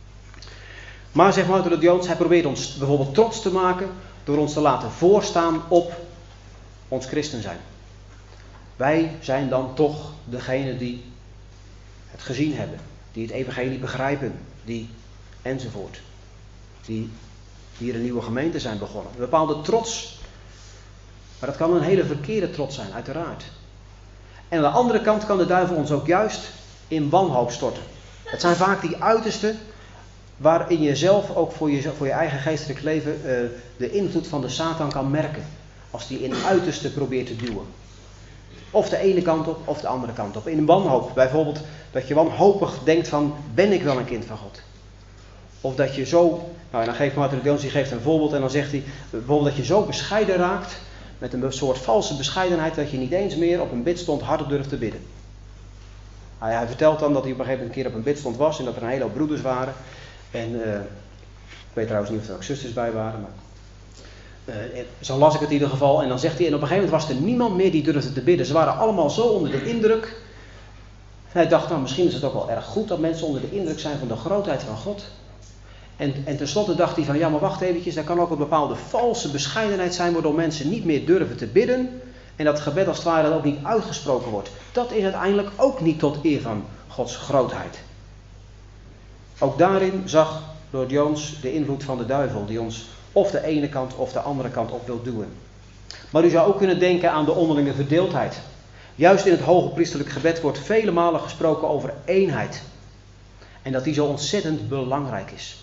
Maar, zegt Martyn Lloyd-Jones, hij probeert ons bijvoorbeeld trots te maken door ons te laten voorstaan op ons christen zijn. Wij zijn dan toch degene die het gezien hebben, die het evangelie begrijpen, die enzovoort. Die hier een nieuwe gemeente zijn begonnen. Een bepaalde trots. Maar dat kan een hele verkeerde trots zijn, uiteraard. En aan de andere kant kan de duivel ons ook juist in wanhoop storten. Het zijn vaak die uitersten waarin je zelf ook voor je, voor je eigen geestelijk leven uh, de invloed van de Satan kan merken. Als die in uiterste probeert te duwen. Of de ene kant op, of de andere kant op. In wanhoop, bijvoorbeeld dat je wanhopig denkt van, ben ik wel een kind van God? Of dat je zo, nou en dan geeft Martyn Lloyd-Jones, die geeft een voorbeeld en dan zegt hij, bijvoorbeeld dat je zo bescheiden raakt, met een soort valse bescheidenheid, dat je niet eens meer op een bidstond hardop durft te bidden. Hij, hij vertelt dan dat hij op een gegeven moment een keer op een bidstond was en dat er een hele hoop broeders waren. En uh, ik weet trouwens niet of er ook zusters bij waren, maar uh, zo las ik het in ieder geval. En dan zegt hij, en op een gegeven moment was er niemand meer die durfde te bidden. Ze waren allemaal zo onder de indruk. En hij dacht, nou misschien is het ook wel erg goed dat mensen onder de indruk zijn van de grootheid van God. En, en tenslotte dacht hij van, ja maar wacht eventjes, er kan ook een bepaalde valse bescheidenheid zijn waardoor mensen niet meer durven te bidden. En dat gebed als het ware dan ook niet uitgesproken wordt. Dat is uiteindelijk ook niet tot eer van Gods grootheid. Ook daarin zag Lloyd-Jones de invloed van de duivel die ons of de ene kant of de andere kant op wil duwen. Maar u zou ook kunnen denken aan de onderlinge verdeeldheid. Juist in het hoge priesterlijk gebed wordt vele malen gesproken over eenheid. En dat die zo ontzettend belangrijk is.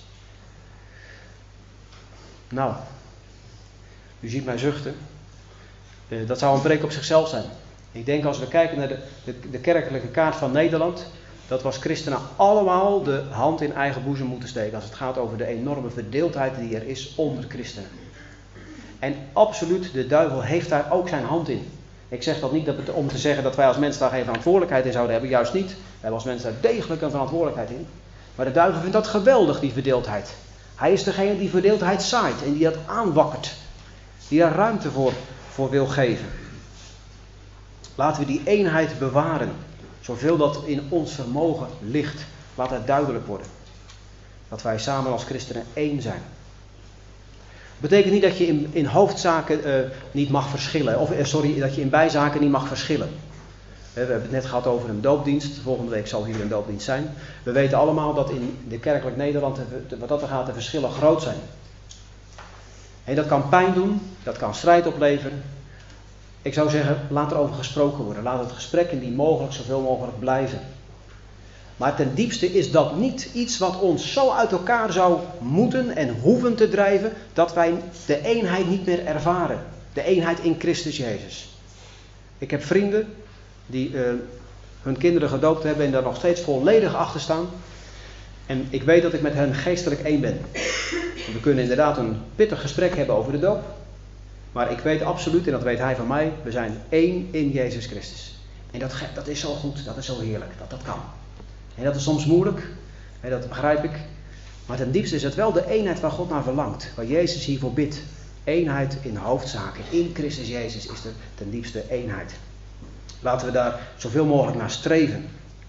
Nou, u ziet mij zuchten. Uh, dat zou een preek op zichzelf zijn. Ik denk als we kijken naar de, de, de kerkelijke kaart van Nederland, dat we als christenen allemaal de hand in eigen boezem moeten steken als het gaat over de enorme verdeeldheid die er is onder christenen. En absoluut, de duivel heeft daar ook zijn hand in. Ik zeg dat niet dat het, om te zeggen dat wij als mensen daar geen verantwoordelijkheid in zouden hebben, juist niet. We hebben als mensen daar degelijk een verantwoordelijkheid in. Maar de duivel vindt dat geweldig, die verdeeldheid. Hij is degene die verdeeldheid zaait en die dat aanwakkert. Die daar ruimte voor, voor wil geven. Laten we die eenheid bewaren. Zoveel dat in ons vermogen ligt. Laat het duidelijk worden. Dat wij samen als christenen één zijn. Dat betekent niet dat je in, in hoofdzaken uh, niet mag verschillen. Of uh, sorry, dat je in bijzaken niet mag verschillen. We hebben het net gehad over een doopdienst. Volgende week zal hier een doopdienst zijn. We weten allemaal dat in de kerkelijk Nederland, wat dat er gaat, de verschillen groot zijn. En dat kan pijn doen, dat kan strijd opleveren. Ik zou zeggen, laat er over gesproken worden. Laat het gesprek indien mogelijk zoveel mogelijk blijven. Maar ten diepste is dat niet iets wat ons zo uit elkaar zou moeten en hoeven te drijven, dat wij de eenheid niet meer ervaren. De eenheid in Christus Jezus. Ik heb vrienden die uh, hun kinderen gedoopt hebben en daar nog steeds volledig achter staan. En ik weet dat ik met hen geestelijk één ben. We kunnen inderdaad een pittig gesprek hebben over de doop. Maar ik weet absoluut, en dat weet hij van mij, we zijn één in Jezus Christus. En dat, dat is zo goed, dat is zo heerlijk, dat dat kan. En dat is soms moeilijk, en dat begrijp ik. Maar ten diepste is het wel de eenheid waar God naar verlangt. Waar Jezus hiervoor bidt. Eenheid in hoofdzaken. In Christus Jezus is er ten diepste eenheid. Laten we daar zoveel mogelijk naar streven.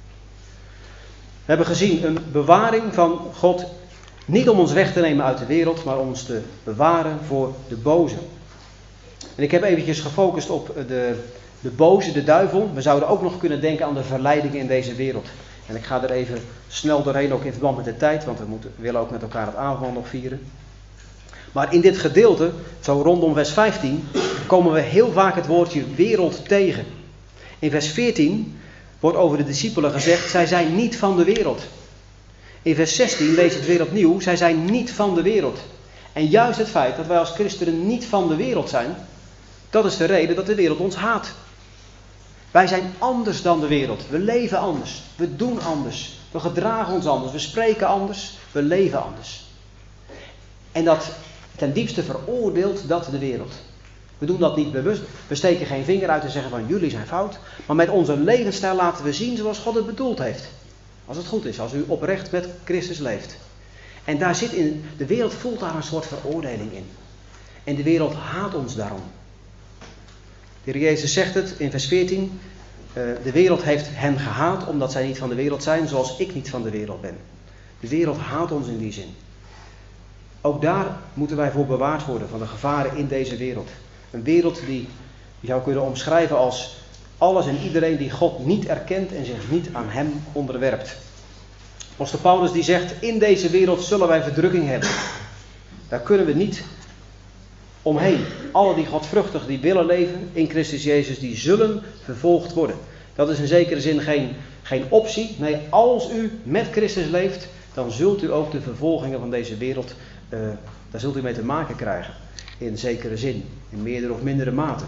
We hebben gezien een bewaring van God. Niet om ons weg te nemen uit de wereld, maar om ons te bewaren voor de boze. En ik heb eventjes gefocust op de, de boze, de duivel. We zouden ook nog kunnen denken aan de verleidingen in deze wereld. En ik ga er even snel doorheen, ook in verband met de tijd, want we moeten, willen ook met elkaar het avondmaal nog vieren. Maar in dit gedeelte, zo rondom vers vijftien, komen we heel vaak het woordje wereld tegen. In vers veertien wordt over de discipelen gezegd, zij zijn niet van de wereld. In vers zestien lees je het weer opnieuw, zij zijn niet van de wereld. En juist het feit dat wij als christenen niet van de wereld zijn, dat is de reden dat de wereld ons haat. Wij zijn anders dan de wereld. We leven anders. We doen anders. We gedragen ons anders. We spreken anders. We leven anders. En dat ten diepste veroordeelt dat de wereld. We doen dat niet bewust. We steken geen vinger uit en zeggen van jullie zijn fout. Maar met onze levensstijl laten we zien zoals God het bedoeld heeft. Als het goed is. Als u oprecht met Christus leeft. En daar zit in, de wereld voelt daar een soort veroordeling in. En de wereld haat ons daarom. De Heer Jezus zegt het in vers veertien. Uh, de wereld heeft hen gehaat omdat zij niet van de wereld zijn zoals ik niet van de wereld ben. De wereld haat ons in die zin. Ook daar moeten wij voor bewaard worden van de gevaren in deze wereld. Een wereld die je zou kunnen omschrijven als alles en iedereen die God niet erkent en zich niet aan hem onderwerpt. Apostel Paulus die zegt, in deze wereld zullen wij verdrukking hebben. Daar kunnen we niet omheen. Alle die godvruchtig die willen leven in Christus Jezus, die zullen vervolgd worden. Dat is in zekere zin geen, geen optie. Nee, als u met Christus leeft, dan zult u ook de vervolgingen van deze wereld, uh, daar zult u mee te maken krijgen. In zekere zin, in meerdere of mindere mate.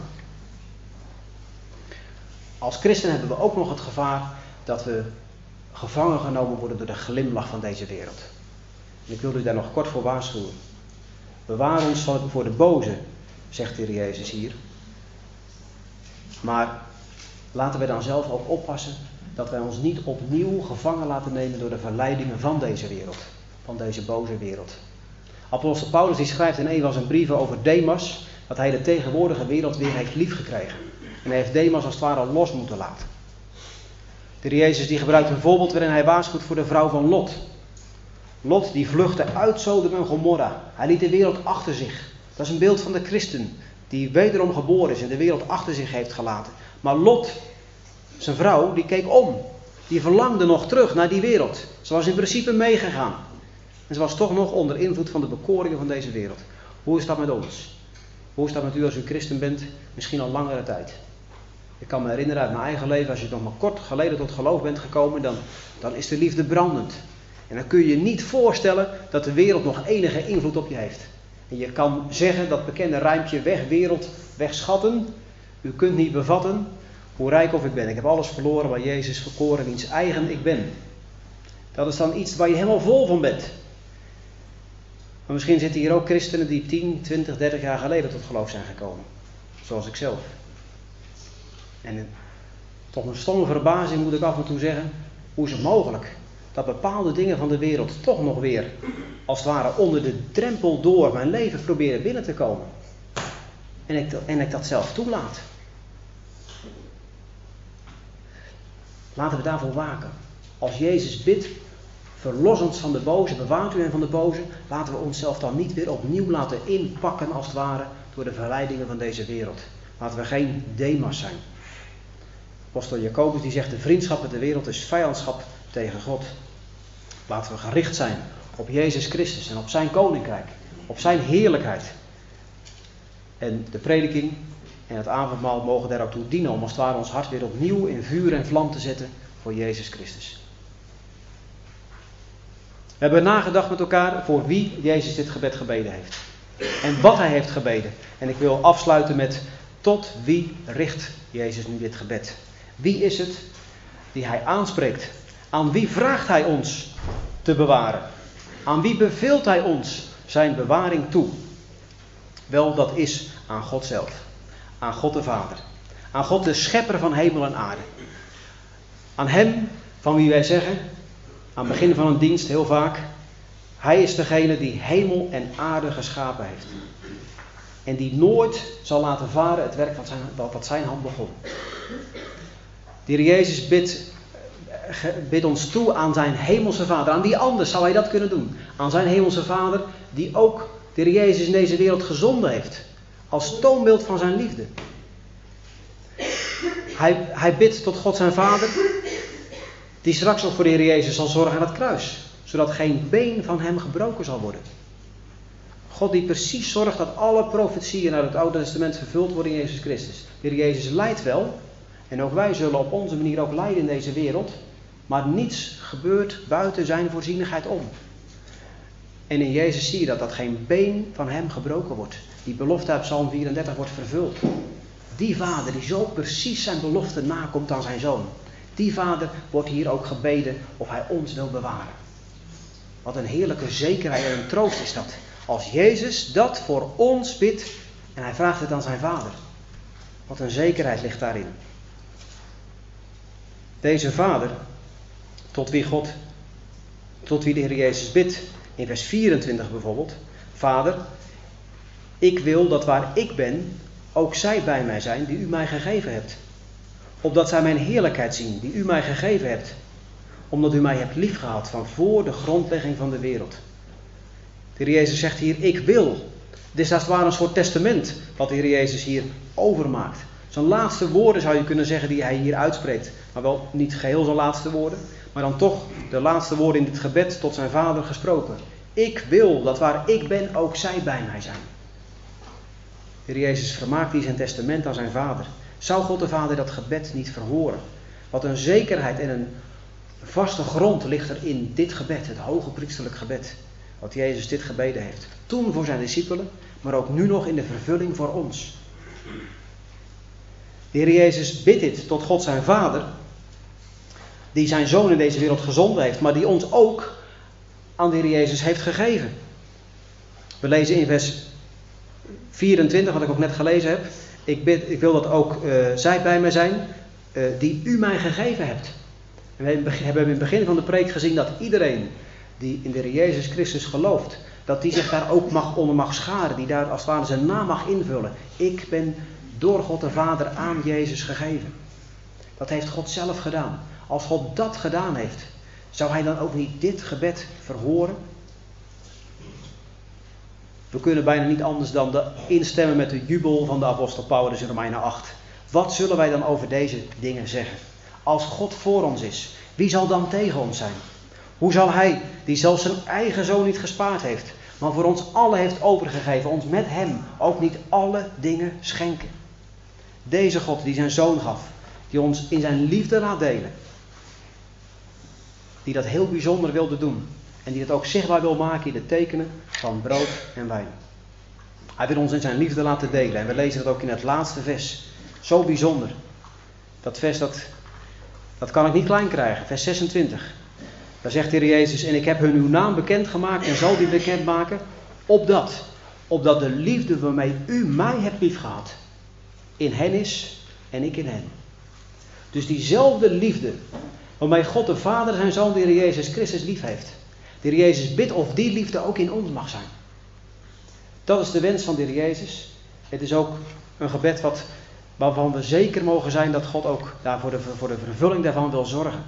Als christen hebben we ook nog het gevaar dat we gevangen genomen worden door de glimlach van deze wereld. En ik wil u daar nog kort voor waarschuwen. Bewaar ons voor de boze, zegt de Heer Jezus hier. Maar laten we dan zelf ook oppassen dat wij ons niet opnieuw gevangen laten nemen door de verleidingen van deze wereld. Van deze boze wereld. Apostel Paulus die schrijft in een van zijn brieven over Demas, dat hij de tegenwoordige wereld weer heeft liefgekregen. En hij heeft Demas als het ware los moeten laten. De Heer Jezus die gebruikt een voorbeeld waarin hij waarschuwt voor de vrouw van Lot. Lot die vluchtte uit Sodom en Gomorra. Hij liet de wereld achter zich. Dat is een beeld van de christen die wederom geboren is en de wereld achter zich heeft gelaten. Maar Lot, zijn vrouw, die keek om. Die verlangde nog terug naar die wereld. Ze was in principe meegegaan. En ze was toch nog onder invloed van de bekoringen van deze wereld. Hoe is dat met ons? Hoe is dat met u als u christen bent? Misschien al langere tijd. Ik kan me herinneren uit mijn eigen leven, als je nog maar kort geleden tot geloof bent gekomen, dan, dan is de liefde brandend. En dan kun je je niet voorstellen dat de wereld nog enige invloed op je heeft. En je kan zeggen, dat bekende rijmpje, weg wereld, weg schatten. U kunt niet bevatten hoe rijk of ik ben. Ik heb alles verloren waar Jezus verkoren wiens eigen ik ben. Dat is dan iets waar je helemaal vol van bent. Maar misschien zitten hier ook christenen die tien, twintig, dertig jaar geleden tot geloof zijn gekomen. Zoals ik zelf. En tot mijn stomme verbazing moet ik af en toe zeggen, hoe is het mogelijk dat bepaalde dingen van de wereld toch nog weer, als het ware, onder de drempel door mijn leven proberen binnen te komen. En ik, en ik dat zelf toelaat. Laten we daarvoor waken. Als Jezus bidt, verlos ons van de boze, bewaart u hen van de boze, laten we onszelf dan niet weer opnieuw laten inpakken, als het ware, door de verleidingen van deze wereld. Laten we geen Demas zijn. Apostel Jacobus die zegt, de vriendschap met de wereld is vijandschap tegen God. Laten we gericht zijn op Jezus Christus en op zijn koninkrijk, op zijn heerlijkheid. En de prediking en het avondmaal mogen daar ook toe dienen, om als het ware ons hart weer opnieuw in vuur en vlam te zetten voor Jezus Christus. We hebben nagedacht met elkaar voor wie Jezus dit gebed gebeden heeft. En wat hij heeft gebeden. En ik wil afsluiten met, tot wie richt Jezus nu dit gebed? Wie is het die hij aanspreekt? Aan wie vraagt hij ons te bewaren. Aan wie beveelt hij ons zijn bewaring toe? Wel, dat is aan God zelf. Aan God de Vader. Aan God de schepper van hemel en aarde. Aan hem van wie wij zeggen, aan het begin van een dienst heel vaak, hij is degene die hemel en aarde geschapen heeft. En die nooit zal laten varen het werk wat zijn, wat zijn hand begon. De Heer Jezus bidt, bidt ons toe aan zijn hemelse Vader. Aan wie anders zou hij dat kunnen doen? Aan zijn hemelse Vader die ook de Heer Jezus in deze wereld gezonden heeft. Als toonbeeld van zijn liefde. Hij, hij bidt tot God zijn Vader, die straks ook voor de Heer Jezus zal zorgen aan het kruis. Zodat geen been van hem gebroken zal worden. God die precies zorgt dat alle profetieën uit het Oude Testament vervuld worden in Jezus Christus. De Heer Jezus lijdt wel. En ook wij zullen op onze manier ook lijden in deze wereld. Maar niets gebeurt buiten zijn voorzienigheid om. En in Jezus zie je dat, dat geen been van hem gebroken wordt. Die belofte uit Psalm vierendertig wordt vervuld. Die vader die zo precies zijn belofte nakomt aan zijn zoon. Die vader wordt hier ook gebeden of hij ons wil bewaren. Wat een heerlijke zekerheid en een troost is dat. Als Jezus dat voor ons bidt en hij vraagt het aan zijn vader. Wat een zekerheid ligt daarin. Deze vader, tot wie God, tot wie de Heer Jezus bidt, in vers vierentwintig bijvoorbeeld. Vader, ik wil dat waar ik ben, ook zij bij mij zijn die u mij gegeven hebt. Opdat zij mijn heerlijkheid zien, die u mij gegeven hebt. Omdat u mij hebt liefgehad van voor de grondlegging van de wereld. De Heer Jezus zegt hier, ik wil. Dit is als het ware een soort testament wat de Heer Jezus hier overmaakt. Zijn laatste woorden zou je kunnen zeggen die hij hier uitspreekt. Maar wel niet geheel zijn laatste woorden. Maar dan toch de laatste woorden in dit gebed tot zijn vader gesproken. Ik wil dat waar ik ben ook zij bij mij zijn. De Heer Jezus vermaakt hier zijn testament aan zijn vader. Zou God de Vader dat gebed niet verhoren? Wat een zekerheid en een vaste grond ligt er in dit gebed. Het hoge priesterlijk gebed. Wat Jezus dit gebeden heeft. Toen voor zijn discipelen. Maar ook nu nog in de vervulling voor ons. De Heer Jezus bidt dit tot God zijn Vader. Die zijn Zoon in deze wereld gezonden heeft. Maar die ons ook aan de Heer Jezus heeft gegeven. We lezen in vers vierentwintig wat ik ook net gelezen heb. Ik, bid, ik wil dat ook uh, zij bij mij zijn uh, die u mij gegeven hebt. En we hebben in het begin van de preek gezien dat iedereen die in de Heer Jezus Christus gelooft. Dat die zich daar ook mag, onder mag scharen. Die daar als het ware zijn naam mag invullen. Ik ben door God de Vader aan Jezus gegeven. Dat heeft God zelf gedaan. Als God dat gedaan heeft, zou hij dan ook niet dit gebed verhoren? We kunnen bijna niet anders dan de instemmen met de jubel van de apostel Paulus in Romeinen acht. Wat zullen wij dan over deze dingen zeggen? Als God voor ons is, wie zal dan tegen ons zijn? Hoe zal hij, die zelfs zijn eigen zoon niet gespaard heeft, maar voor ons allen heeft overgegeven, ons met hem ook niet alle dingen schenken? Deze God die zijn zoon gaf, die ons in zijn liefde laat delen. Die dat heel bijzonder wilde doen. En die het ook zichtbaar wil maken in de tekenen van brood en wijn. Hij wil ons in zijn liefde laten delen. En we lezen dat ook in het laatste vers. Zo bijzonder. Dat vers dat, dat kan ik niet klein krijgen. Vers zesentwintig. Daar zegt de Heer Jezus. En ik heb hun uw naam bekendgemaakt en zal die bekendmaken. Opdat. Opdat de liefde waarmee u mij hebt liefgehad. In hen is en ik in hen. Dus diezelfde liefde waarmee God de Vader zijn Zoon de Heer Jezus Christus lief heeft. De Heer Jezus bidt of die liefde ook in ons mag zijn. Dat is de wens van de Heer Jezus. Het is ook een gebed wat, waarvan we zeker mogen zijn dat God ook daar voor de, voor de vervulling daarvan wil zorgen.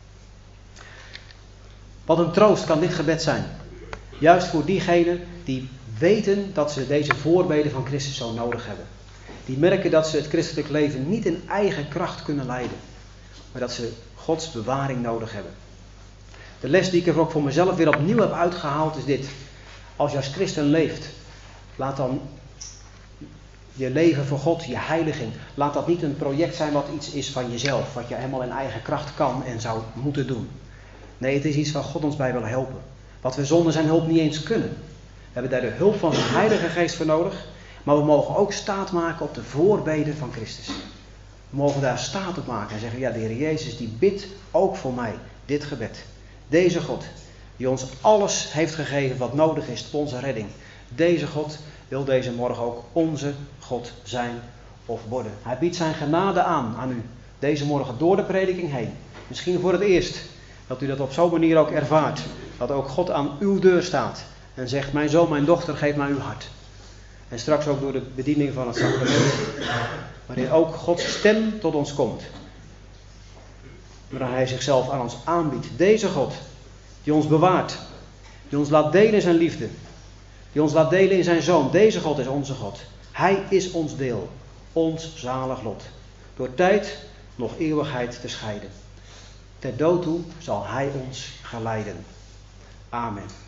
Wat een troost kan dit gebed zijn. Juist voor diegenen die weten dat ze deze voorbeden van Christus zo nodig hebben. Die merken dat ze het christelijk leven niet in eigen kracht kunnen leiden. Maar dat ze Gods bewaring nodig hebben. De les die ik er ook voor mezelf weer opnieuw heb uitgehaald is dit. Als je als christen leeft, laat dan je leven voor God, je heiliging, laat dat niet een project zijn wat iets is van jezelf. Wat je helemaal in eigen kracht kan en zou moeten doen. Nee, het is iets waar God ons bij wil helpen. Wat we zonder zijn hulp niet eens kunnen. We hebben daar de hulp van zijn Heilige Geest voor nodig. Maar we mogen ook staat maken op de voorbeden van Christus. We mogen daar staat op maken en zeggen, ja, de Heer Jezus die bidt ook voor mij dit gebed. Deze God, Die ons alles heeft gegeven wat nodig is tot onze redding. Deze God wil deze morgen ook onze God zijn of worden. Hij biedt zijn genade aan aan u. Deze morgen door de prediking heen. Misschien voor het eerst dat u dat op zo'n manier ook ervaart. Dat ook God aan uw deur staat. En zegt, mijn zoon, mijn dochter, geef mij uw hart. En straks ook door de bediening van het sacrament. Waarin ook Gods stem tot ons komt. Waarin hij zichzelf aan ons aanbiedt. Deze God, die ons bewaart. Die ons laat delen in zijn liefde. Die ons laat delen in zijn zoon. Deze God is onze God. Hij is ons deel. Ons zalig lot. Door tijd nog eeuwigheid te scheiden. Ter dood toe zal hij ons geleiden. Amen.